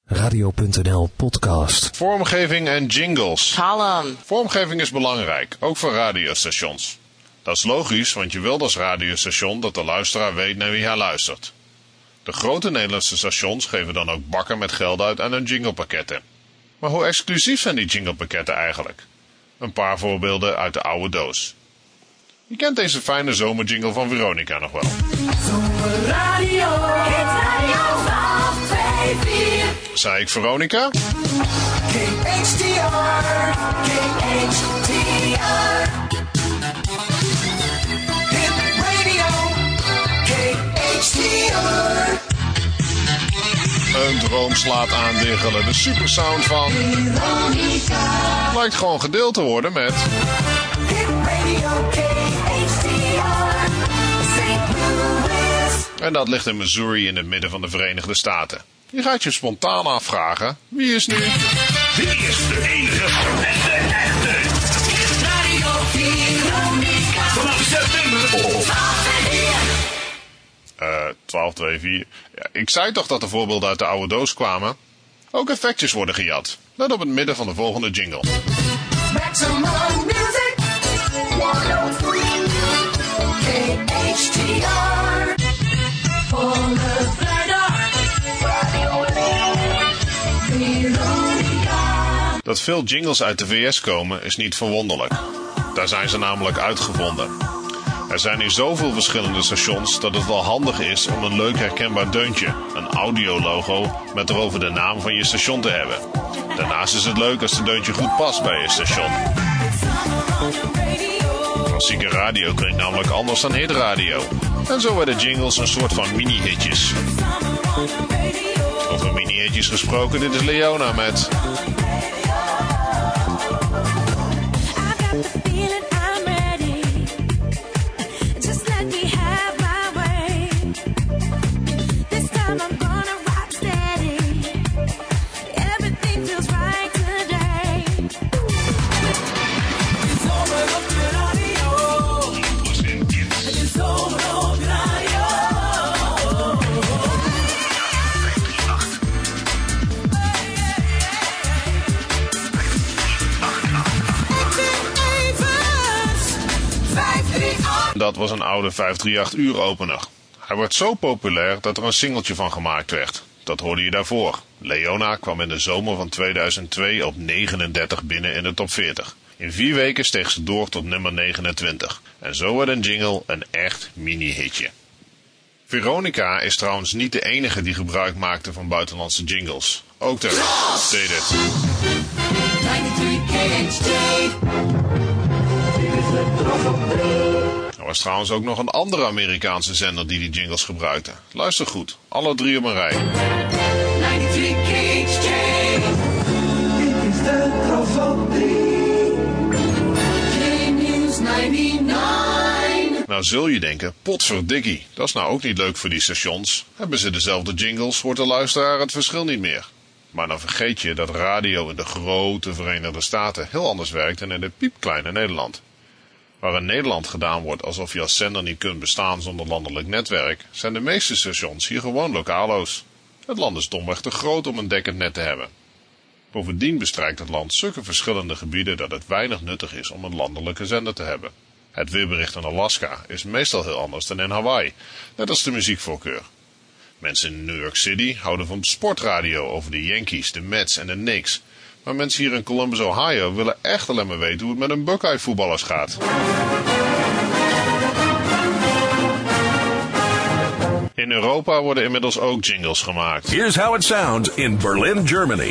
Radio.nl podcast. Vormgeving en jingles. Kalm. Vormgeving is belangrijk, ook voor radiostations. Dat is logisch, want je wilt als radiostation dat de luisteraar weet naar wie hij luistert. De grote Nederlandse stations geven dan ook bakken met geld uit aan hun jinglepakketten. Maar hoe exclusief zijn die jinglepakketten eigenlijk? Een paar voorbeelden uit de oude doos. Je kent deze fijne zomerjingle van Veronica nog wel. Zomerradio, Hit Radio 524. Zei ik Veronica? KHTR, KHTR. Hit Radio, KHTR. Een droom slaat aan diggelen. De supersound van Veronica. lijkt gewoon gedeeld te worden met... Hit Radio, KHTR. St. Louis. En dat ligt in Missouri in het midden van de Verenigde Staten. Je gaat je spontaan afvragen, wie is nu... Dit is de enige en de echte Hit Radio Veronica. vanaf september. 1224. Ja, ik zei toch dat de voorbeelden uit de oude doos kwamen? Ook effectjes worden gejat. Net op het midden van de volgende jingle. Maximum music. 103. KHTR. Volle vrijdag. Radio Veronica. Dat veel jingles uit de VS komen is niet verwonderlijk. Daar zijn ze namelijk uitgevonden. Er zijn hier zoveel verschillende stations dat het wel handig is om een leuk herkenbaar deuntje, een audiologo, met erover de naam van je station te hebben. Daarnaast is het leuk als de deuntje goed past bij je station. Klassieke radio klinkt namelijk anders dan hitradio. En zo werden jingles een soort van mini-hitjes. Over mini-hitjes gesproken, dit is Leona met... Dat was een oude 538-uuropener. Hij werd zo populair dat er een singeltje van gemaakt werd. Dat hoorde je daarvoor. Leona kwam in de zomer van 2002 op 39 binnen in de top 40. In 4 weken steeg ze door tot nummer 29. En zo werd een jingle een echt mini-hitje. Veronica is trouwens niet de enige die gebruik maakte van buitenlandse jingles. Ook de Ross deed het. 93 KHT. Er was trouwens ook nog een andere Amerikaanse zender die jingles gebruikte. Luister goed, alle 3 op een rij. 93 KHT. Dit is de Tros op 3. K-News 99. Nou zul je denken, potverdikkie, dat is nou ook niet leuk voor die stations. Hebben ze dezelfde jingles, hoort de luisteraar het verschil niet meer. Maar dan vergeet je dat radio in de grote Verenigde Staten heel anders werkt dan in het piepkleine Nederland. Waar in Nederland gedaan wordt alsof je als zender niet kunt bestaan zonder landelijk netwerk, zijn de meeste stations hier gewoon lokalo's. Het land is domweg te groot om een dekkend net te hebben. Bovendien bestrijkt het land zulke verschillende gebieden dat het weinig nuttig is om een landelijke zender te hebben. Het weerbericht in Alaska is meestal heel anders dan in Hawaii, net als de muziekvoorkeur. Mensen in New York City houden van sportradio over de Yankees, de Mets en de Knicks. Maar mensen hier in Columbus, Ohio willen echt alleen maar weten hoe het met een Buckeye voetballers gaat. In Europa worden inmiddels ook jingles gemaakt. Here's how it sounds in Berlin, Germany.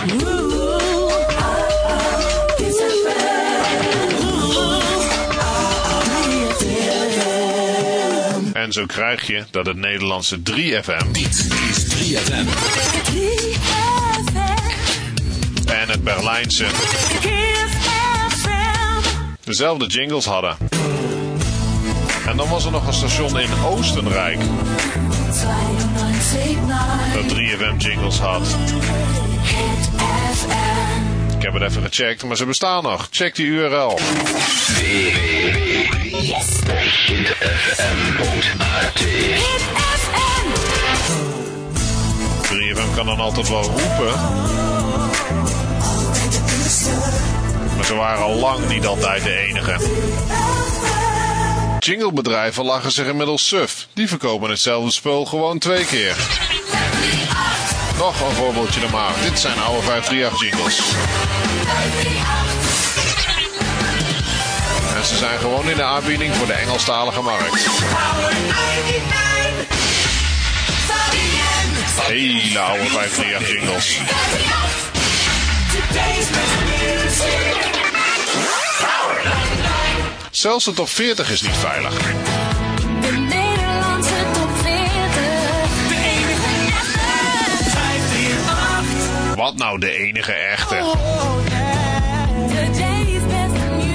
En zo krijg je dat het Nederlandse 3FM... Dit is 3FM. en het Berlijnse... dezelfde jingles hadden. En dan was er nog een station in Oostenrijk... dat 3FM jingles had. Ik heb het even gecheckt, maar ze bestaan nog. Check die URL. www.hitfm.at 3FM 3FM kan dan altijd wel roepen. Maar ze waren al lang niet altijd de enige. Jinglebedrijven lachen zich inmiddels suf. Die verkopen hetzelfde spul gewoon 2 keer. Nog een voorbeeldje dan maar. Dit zijn oude 538 jingles. En ze zijn gewoon in de aanbieding voor de Engelstalige markt. Hele oude 538 jingles. Zelfs de top 40 is niet veilig. De Nederlandse top 40. De enige echte. 538. Wat nou de enige echte? Today's best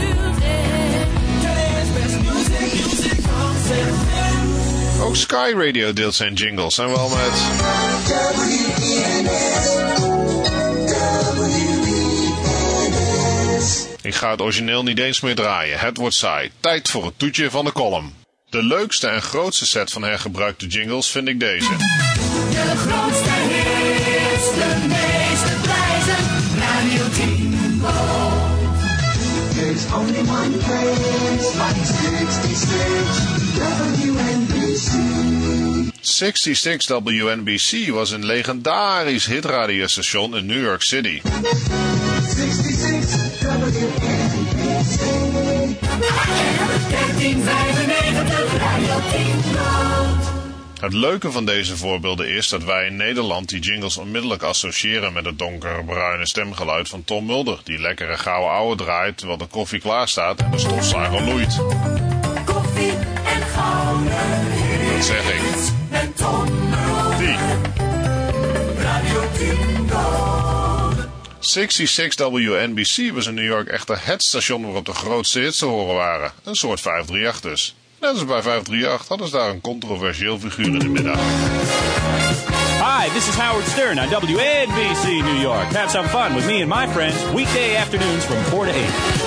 music. Ook Sky Radio deelt zijn jingles en wel met... Ik ga het origineel niet eens meer draaien. Het wordt saai. Tijd voor het toetje van de column. De leukste en grootste set van hergebruikte jingles vind ik deze. De grootste hits, de meeste prijzen, Radio Jingle. There's only one place, 66 66 WNBC. WNBC was een legendarisch hitradiostation in New York City. 66 WNBC. 1395 Radio Jingle. Het leuke van deze voorbeelden is dat wij in Nederland die jingles onmiddellijk associëren met het donkere bruine stemgeluid van Tom Mulder, die lekkere gouden ouwe draait terwijl de koffie klaar staat en de stofzuiger loeit. Koffie en gouden Dat zeg ik. met Tom Mulder. Die. Radio Jingle. 66 WNBC was in New York echter het station waarop de grootste hits te horen waren. Een soort 538 dus. Net als bij 538 hadden ze daar een controversieel figuur in de middag. Hi, this is Howard Stern on WNBC New York. Have some fun with me and my friends weekday afternoons from 4 to 8.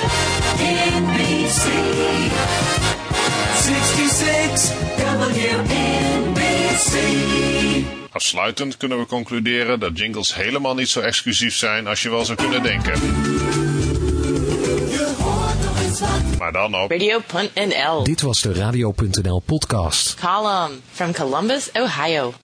NBC 66 WNBC. Afsluitend kunnen we concluderen dat jingles helemaal niet zo exclusief zijn als je wel zou kunnen denken. Je hoort nog eens wat. Maar dan op... Radio.nl. Dit was de Radio.nl podcast. Column from Columbus, Ohio.